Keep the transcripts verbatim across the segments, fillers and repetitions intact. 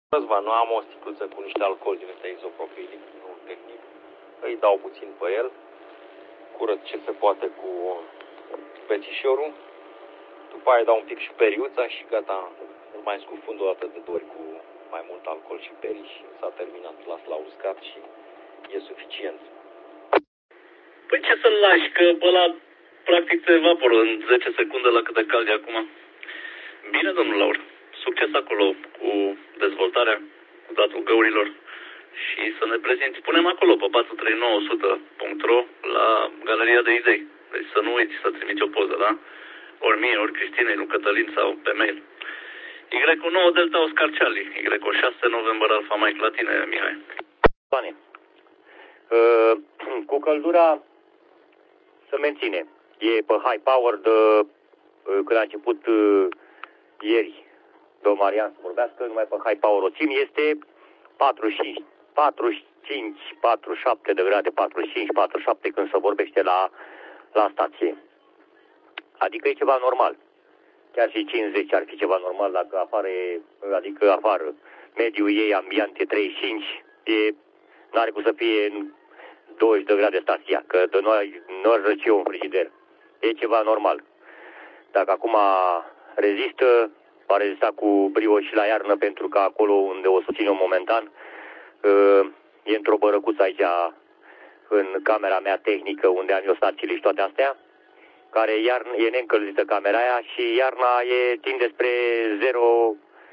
Răzvan, nu am o sticluță cu niște alcool din ăsta izoprofilic, nu tehnic. Îi dau puțin pe el, curăț ce se poate cu pețișorul, după aia dau un pic și periuța și gata, îl mai scufund o dată de două ori cu mai mult alcool și peri și s-a terminat, las la uscat și e suficient. Păi ce să-l lași, că ăla practic se evaporă în zece secunde la cât de cald e acum. Bine, domnul Laur, succes acolo cu dezvoltarea, cu datul găurilor și să ne prezinți. Punem acolo pe patru trei nouă o sută punct ro la Galeria de Idei. Deci să nu uiți să trimiți o poză, da? Ori mie, ori Cristinei, lui Cătălin sau pe mail. Y nouă Delta Oscar Charlie, Y șase November Alpha Mike la tine, Mihai. Doamne, uh, cu căldura se menține. E pe high power de uh, când a început uh, ieri domnul Marian să vorbească, numai pe high power o țin, este patruzeci și cinci, patruzeci și cinci, patruzeci și șapte de grade, patruzeci și cinci, patruzeci și șapte când se vorbește la, la stație. Adică e ceva normal. Chiar și cincizeci ar fi ceva normal dacă afară, adică afară. Mediul ei ambient e treizeci și cinci, e, n-are cum să fie douăzeci de grade stația, că de noi nu ar răci un frigider. E ceva normal. Dacă acum rezistă, va rezista cu brio și la iarnă, pentru că acolo unde o susțin eu momentan, e într-o bărăcuță aici, în camera mea tehnică, unde am eu stațiile și toate astea, care iarnă, e neîncălzită camera aia și iarna e tinde spre zero,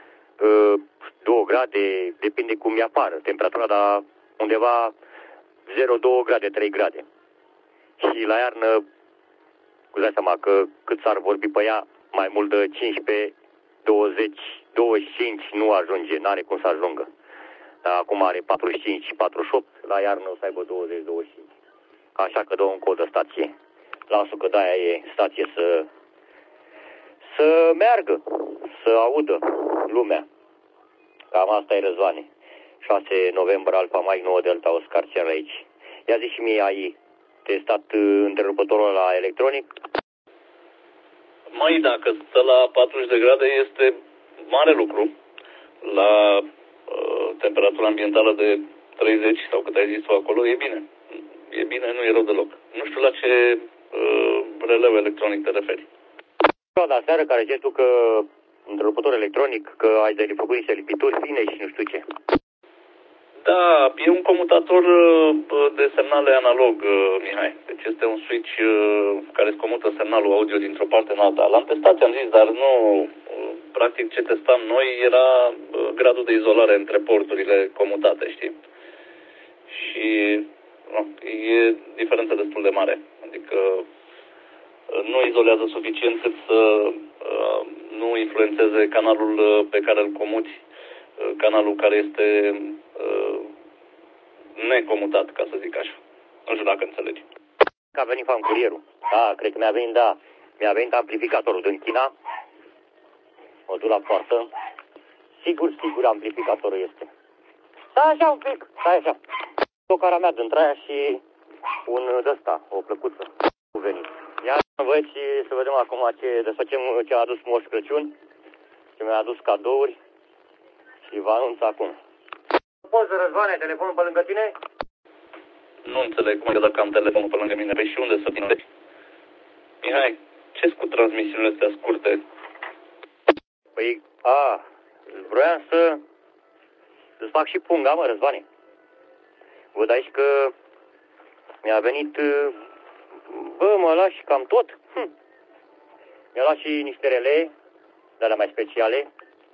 doi grade, depinde cum e afară temperatura, dar undeva zero, doi grade, trei grade. Și la iarnă, cu dați seama că cât s-ar vorbi pe ea, mai mult de cincisprezece, douăzeci, douăzeci și cinci nu ajunge, n-are cum să ajungă. Dar acum are patruzeci și cinci, patruzeci și opt, la iarnă o să aibă douăzeci, douăzeci și cinci. Așa că dă un cod de stație. Lasă că de-aia e stație să, să meargă, să audă lumea. Cam asta e, Răzvane. șase November Alpha Mike nouă Delta Oscar Sierra aici. Ia zi și mie, ai testat întrerupătorul la electronic? Măi, dacă stă la patruzeci de grade este mare lucru. La uh, temperatura ambientală de treizeci sau cât ai zis tu acolo, e bine. E bine, nu e rău deloc. Nu știu la ce uh, releu electronic te referi. Da, seară care zici tu că întrerupător electronic, că ai de făcut niște lipituri fine și nu știu ce. Da, e un comutator de semnale analog, Mihai. Deci este un switch care îți comută semnalul audio dintr-o parte în alta. L-am testat, am zis, dar nu... Practic ce testam noi era gradul de izolare între porturile comutate, știi? Și nu, e diferență destul de mare. Adică nu izolează suficient cât să nu influențeze canalul pe care îl comuți, canalul care este uh, necomutat, ca să zic așa. Nu știu dacă înțelegi. Că a venit fancurierul. Da, cred că mi-a venit, da. Mi-a venit amplificatorul din China. O duc la poartă. Sigur, sigur amplificatorul este. Stai așa un pic, stai așa. O cara mea dintre aia și un de-ăsta, o plăcuță. Cu venit. Ia învăț și să vedem acum ce desfăcem, ce a adus Moș Crăciun. Ce mi-a adus cadouri. Și vă anunț acum. Poți, Răzvane, telefonul pe lângă tine? Nu înțeleg cum e dacă am telefonul pe lângă mine. Păi și unde să vină? Mihai, ce-s cu transmisiunile astea scurte? Păi, a, vroiam să îți fac și punga, mă, Răzvane. Văd aici că mi-a venit, bă, mă lași cam tot. Hm. Mi-a luat și niște relee, de alea mai speciale.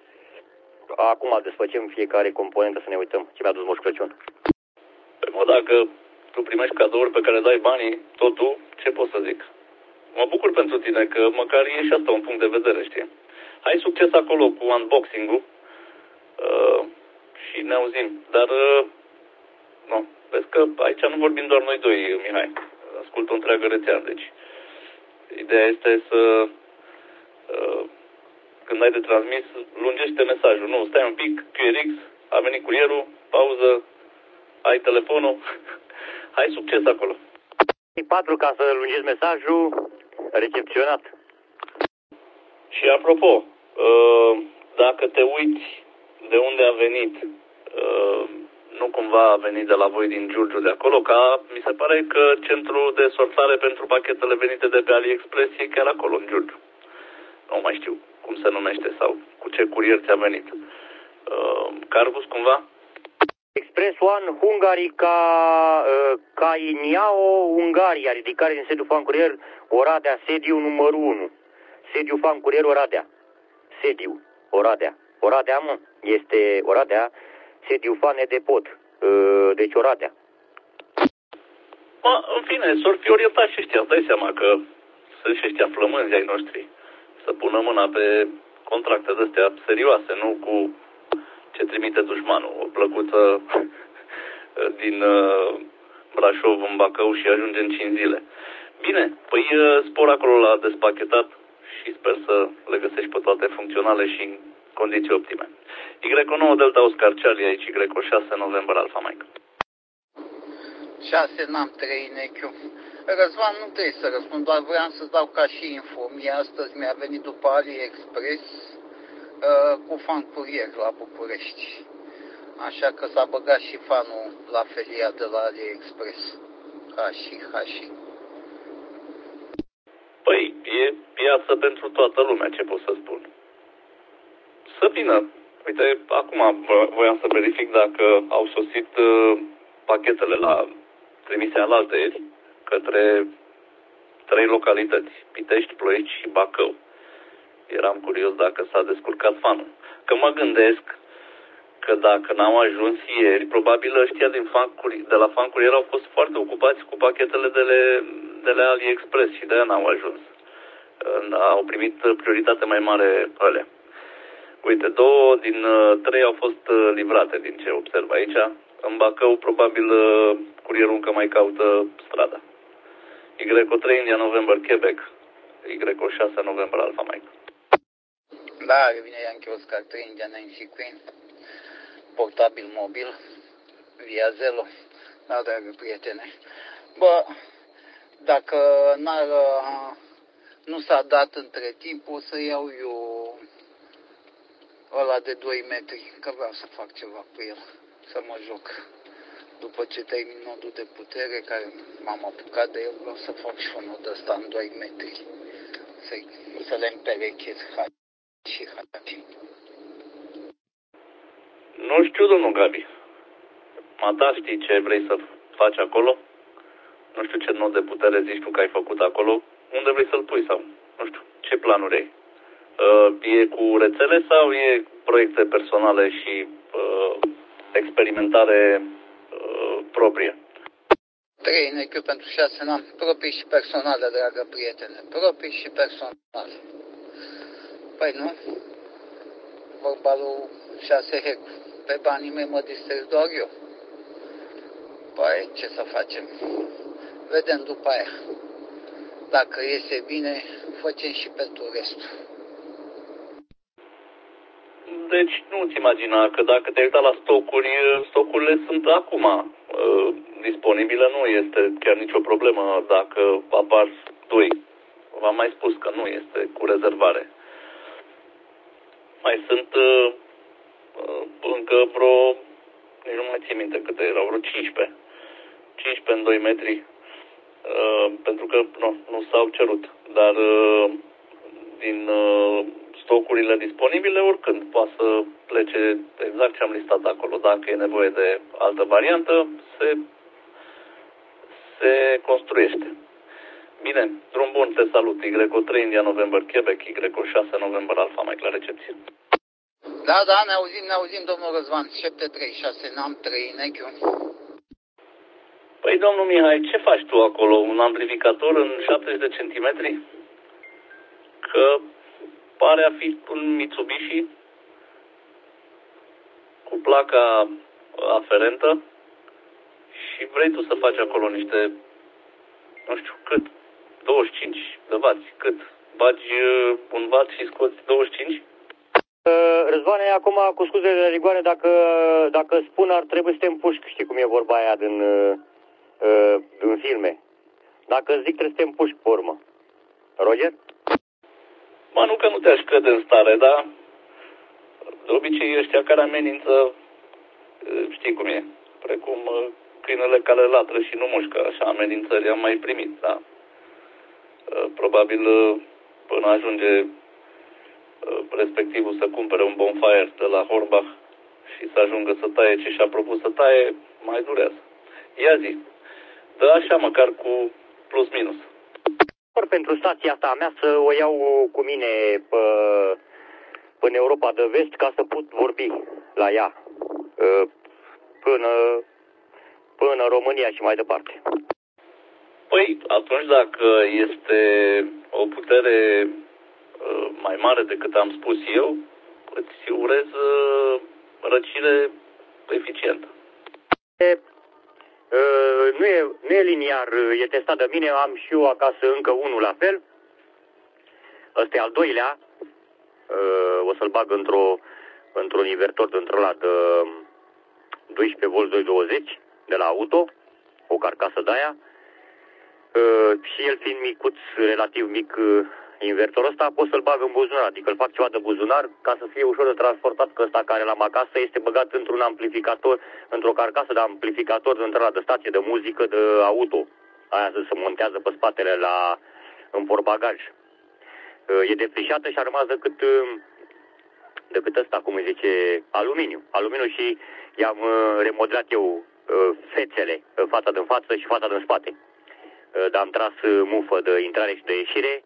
Acum desfăcem fiecare componentă să ne uităm ce mi-a dus Moș Crăciun. Păi mă, dacă tu primești cadouri pe care dai banii, tot tu, ce pot să zic? Mă bucur pentru tine că măcar e și asta un punct de vedere, știi? Hai succes acolo cu unboxing-ul uh, și ne auzim. Dar, uh, nu, vezi că aici nu vorbim doar noi doi, Mihai. Ascultă o întreagă rețea, deci ideea este să... Uh, când ai de transmis, lungește mesajul. Nu, stai un pic, Q R X, a venit curierul, pauză, ai telefonul. Hai, succes acolo. patru ca să lungesc mesajul, recepționat. Și apropo, dacă te uiți de unde a venit. Uh, nu cumva a venit de la voi din Giurgiu de acolo, ca mi se pare că centrul de sortare pentru pachetele venite de pe AliExpress e chiar acolo, în Giurgiu. Nu mai știu cum se numește sau cu ce curier ți-a venit. Uh, Cargus, cumva? Express One Hungary ca uh, Cainiao, Ungaria, ridicare din sediu fan curier Oradea, sediu numărul unu. Sediu fan curier Oradea. Sediu, Oradea. Oradea, mă, este Oradea, sediu fan depot, uh, deci Oradea. Ma, în fine, s-or fi orientat și ăștia, îți dai seama că sunt și ăștia flămânzi ai noștri. Să pună mâna pe contracte de-astea serioase, nu cu ce trimite dușmanul. O plăcuță din uh, Brașov în Bacău și ajunge în cinci zile. Bine, păi uh, spor acolo la despachetat și sper să le găsești pe toate funcționale și în condiții optime. Y nouă Delta Oscar Charlie aici, Y șase November Alpha Mike. șase n-am trei nechiu. Răzvan, nu trebuie să răspund, doar vreau să-ți dau ca și info. Mie astăzi mi-a venit după AliExpress uh, cu fan curier la București. Așa că s-a băgat și fanul la felia de la AliExpress. Hași, hași. Păi, e piață pentru toată lumea, ce pot să spun. Să vină. Uite, acum voiam să verific dacă au sosit uh, pachetele la trimise alaltăieri către trei localități, Pitești, Ploiești și Bacău. Eram curios dacă s-a descurcat fanul. Că mă gândesc că dacă n-au ajuns ieri, probabil ăștia din fan, de la fan curier au fost foarte ocupați cu pachetele de, le, de la AliExpress și de-aia n-au ajuns. Au primit prioritate mai mare alea. Uite, două din uh, trei au fost uh, livrate din ce observ aici. În Bacău, probabil, uh, curierul încă mai caută strada. Y trei India November Quebec, Y șase November Alpha Mike. Da, revine Yankee Oscar trei India Nancy Queen, portabil mobil, via Zelo. Da, dragă prietene. Bă, dacă n-ar, nu s-a dat între timp, o să iau eu ăla de doi metri, că vreau să fac ceva cu el, să mă joc. După ce termin nodul de putere, care m-am apucat de el, vreau să fac și un nod ăsta în doi metri, să, să le împerechez și hati. Nu știu, domnul Gabi. Mata, știi ce vrei să faci acolo? Nu știu ce nod de putere zici tu că ai făcut acolo. Unde vrei să-l pui sau, nu știu, ce planuri ai? Uh, e cu rețele sau e proiecte personale și uh, experimentare uh, proprie? Trei nechiu pentru șase n-am, proprii și personale, dragă prietene, proprii și personale. Păi nu? Vorba lui șase hec. Pe banii mei mă distrez doar eu. Păi ce să facem? Vedem după aia. Dacă iese bine, facem și pentru restul. Deci nu-ți imagina că dacă te-ai uitat la stocuri, stocurile sunt acum uh, disponibile, nu este chiar nicio problemă dacă apar doi. V-am mai spus că nu este cu rezervare. Mai sunt uh, uh, încă vreo, nici nu mai țin minte câte erau, vreo cincisprezece. cincisprezece în doi metri, uh, pentru că nu, nu s-au cerut, dar uh, din uh, stocurile disponibile, oricând poate să plece exact ce am listat acolo. Dacă e nevoie de altă variantă, se, se construiește. Bine, drum bun, te salut. Y trei India November Quebec, Y șase November Alpha Mike, la recepție. Da, da, ne auzim, ne auzim, domnul Răzvan. șapte trei șase, n-am trei nechiu. Păi, domnul Mihai, ce faci tu acolo? Un amplificator în șaptezeci de centimetri? Că pare a fi un Mitsubishi cu placa aferentă și vrei tu să faci acolo niște, nu știu cât, douăzeci și cinci de vați, cât? Bagi un vat și scoți douăzeci și cinci? Răzvane, acum cu scuze de rigoare, dacă, dacă spun ar trebui să te împușc, știi cum e vorba aia din, uh, din filme. Dacă zic trebuie să te împușc pe urmă. Roger? Mă, nu că nu te-aș crede în stare, dar de obicei ăștia care amenință, știi cum e, precum câinele care latră și nu mușcă, așa amenințări am mai primit, da? Probabil până ajunge respectivul să cumpere un bonfire de la Hornbach și să ajungă să taie ce și-a propus să taie, mai durează. Ia zi, dă așa măcar cu plus minus. Pentru stația asta a mea să o iau cu mine pe, până Europa de Vest ca să pot vorbi la ea până, până în România și mai departe. Păi, atunci dacă este o putere mai mare decât am spus eu, îți urez răcire eficientă. E, nu, e, nu e liniar, e testat de mine, am și eu acasă încă unul la fel. Ăsta e al doilea, o să-l bag într-o, într-un invertor dintr-ăla de doisprezece volți doi douăzeci de la Auto, o carcasă de aia. Și el fiind micuț, relativ mic, invertorul ăsta, pot să-l bag în buzunar, adică îl fac ceva de buzunar ca să fie ușor de transportat, că ăsta care l-am acasă este băgat într-un amplificator, într-o carcasă de amplificator dintr-ăla de stație de muzică de Auto. Aia se montează pe spatele la, în portbagaj. E defrișată și a rămas decât, decât ăsta, cum îi zice, aluminiu. Aluminiu și i-am remodelat eu fețele, fața din față și fața din spate. Dar am tras mufă de intrare și de ieșire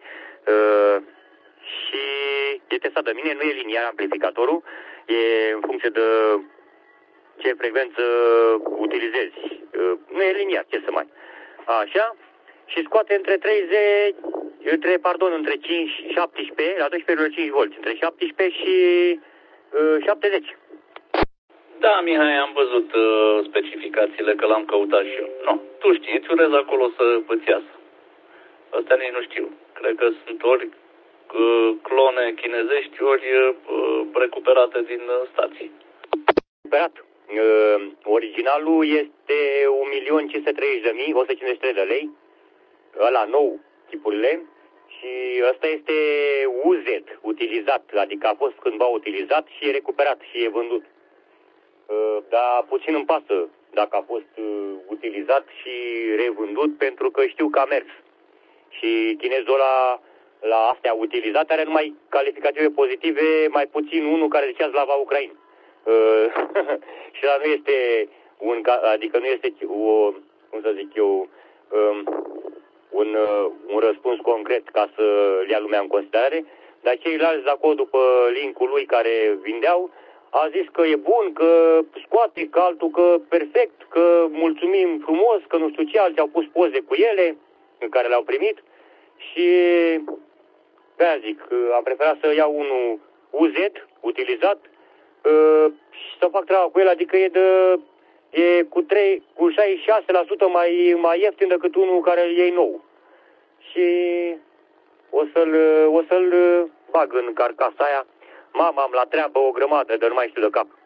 și e testat de mine, nu e liniar amplificatorul, e în funcție de ce frecvență utilizezi. Nu e liniar, ce să mai. Așa, și scoate între treizeci, între, pardon, între cinci și șaptesprezece, la doisprezece virgulă cinci volți, între șaptesprezece și uh, șaptezeci. Da, Mihai, am văzut uh, specificațiile, că l-am căutat și eu. Nu, tu știi, îți urez acolo să îți iasă. Astea nici nu știu. Cred că sunt ori uh, clone chinezești, ori uh, recuperate din uh, stații. Recuperat. Uh, originalul este un milion cinci sute treizeci de mii, o sută cincizeci și trei de lei. Ăla nou, tipurile. Și ăsta este U Z, utilizat, adică a fost cândva utilizat și e recuperat și e vândut. Uh, dar puțin îmi pasă dacă a fost uh, utilizat și revândut, pentru că știu că a mers. Și chinezul ăla, la astea utilizate, are numai calificative pozitive, mai puțin unul care zicea Slava Ucraina. Uh, și ăla nu este un, adică nu este o, cum să zic eu, um, un, uh, un răspuns concret ca să le ia lumea în considerare, dar ceilalți de acolo, după link-ul lui care vindeau, a zis că e bun, că scoate, că altul, că perfect, că mulțumim frumos, că nu știu ce, alții au pus poze cu ele, în care le-au primit și pe-aia zic, am preferat să iau unul U Z, utilizat, și să fac treaba cu el, adică e, de, e cu, trei, cu șaizeci și șase la sută mai, mai ieftin decât unul care îl iei nou. Și o să-l, o să-l bag în carcasa aia. Mama am la treabă o grămadă, dar nu mai știu de cap.